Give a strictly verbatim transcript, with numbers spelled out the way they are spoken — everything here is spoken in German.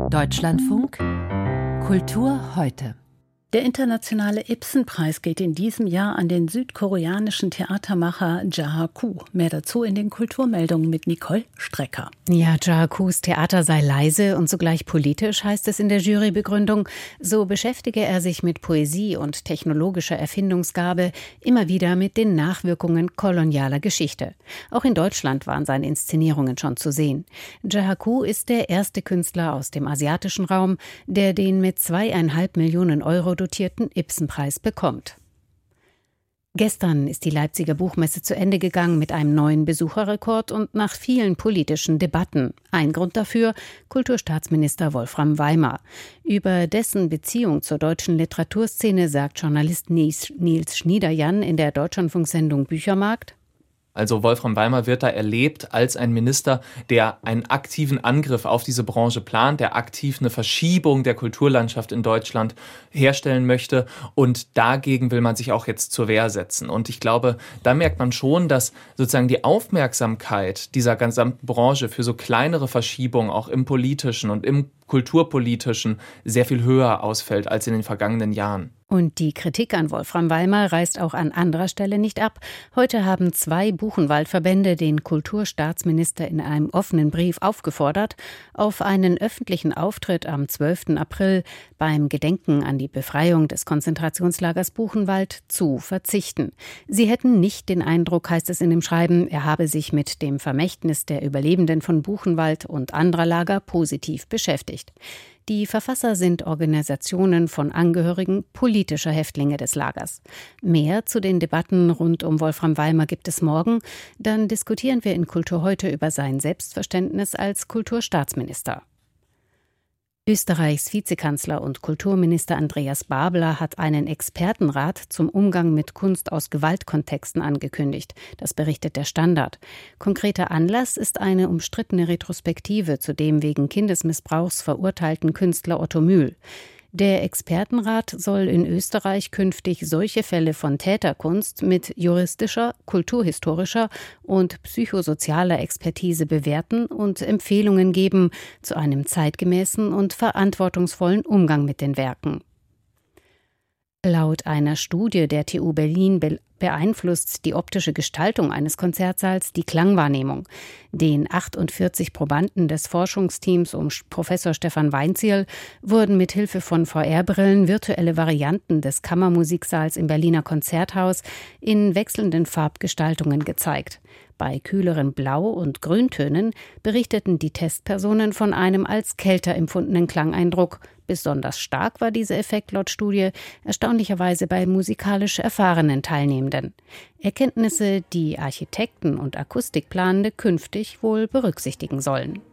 Deutschlandfunk Kultur heute. Der internationale Ibsen-Preis geht in diesem Jahr an den südkoreanischen Theatermacher Jae-ha-koo. Mehr dazu in den Kulturmeldungen mit Nicole Strecker. Ja, Jae-ha-koos Theater sei leise und zugleich politisch, heißt es in der Jurybegründung. So beschäftige er sich mit Poesie und technologischer Erfindungsgabe, immer wieder mit den Nachwirkungen kolonialer Geschichte. Auch in Deutschland waren seine Inszenierungen schon zu sehen. Jae-ha-koo ist der erste Künstler aus dem asiatischen Raum, der den mit zweieinhalb Millionen Euro dotierten Ibsen-Preis bekommt. Gestern ist die Leipziger Buchmesse zu Ende gegangen mit einem neuen Besucherrekord und nach vielen politischen Debatten. Ein Grund dafür: Kulturstaatsminister Wolfram Weimar. Über dessen Beziehung zur deutschen Literaturszene sagt Journalist Nils Schniederjan in der Deutschlandfunksendung Büchermarkt: Also Wolfram Weimar wird da erlebt als ein Minister, der einen aktiven Angriff auf diese Branche plant, der aktiv eine Verschiebung der Kulturlandschaft in Deutschland herstellen möchte. Und dagegen will man sich auch jetzt zur Wehr setzen. Und ich glaube, da merkt man schon, dass sozusagen die Aufmerksamkeit dieser gesamten Branche für so kleinere Verschiebungen auch im Politischen und im Kulturpolitischen sehr viel höher ausfällt als in den vergangenen Jahren. Und die Kritik an Wolfram Weimar reißt auch an anderer Stelle nicht ab. Heute haben zwei Buchenwaldverbände den Kulturstaatsminister in einem offenen Brief aufgefordert, auf einen öffentlichen Auftritt am zwölften April beim Gedenken an die Befreiung des Konzentrationslagers Buchenwald zu verzichten. Sie hätten nicht den Eindruck, heißt es in dem Schreiben, er habe sich mit dem Vermächtnis der Überlebenden von Buchenwald und anderer Lager positiv beschäftigt. Die Verfasser sind Organisationen von Angehörigen politischer Häftlinge des Lagers. Mehr zu den Debatten rund um Wolfram Weimar gibt es morgen. Dann diskutieren wir in Kultur heute über sein Selbstverständnis als Kulturstaatsminister. Österreichs Vizekanzler und Kulturminister Andreas Babler hat einen Expertenrat zum Umgang mit Kunst aus Gewaltkontexten angekündigt. Das berichtet der Standard. Konkreter Anlass ist eine umstrittene Retrospektive zu dem wegen Kindesmissbrauchs verurteilten Künstler Otto Mühl. Der Expertenrat soll in Österreich künftig solche Fälle von Täterkunst mit juristischer, kulturhistorischer und psychosozialer Expertise bewerten und Empfehlungen geben zu einem zeitgemäßen und verantwortungsvollen Umgang mit den Werken. Laut einer Studie der T U Berlin beeinflusst die optische Gestaltung eines Konzertsaals die Klangwahrnehmung. Den achtundvierzig Probanden des Forschungsteams um Professor Stefan Weinzierl wurden mit Hilfe von V R-Brillen virtuelle Varianten des Kammermusiksaals im Berliner Konzerthaus in wechselnden Farbgestaltungen gezeigt. Bei kühleren Blau- und Grüntönen berichteten die Testpersonen von einem als kälter empfundenen Klangeindruck. Besonders stark war dieser Effekt laut Studie erstaunlicherweise bei musikalisch erfahrenen Teilnehmenden. Erkenntnisse, die Architekten und Akustikplanende künftig wohl berücksichtigen sollen.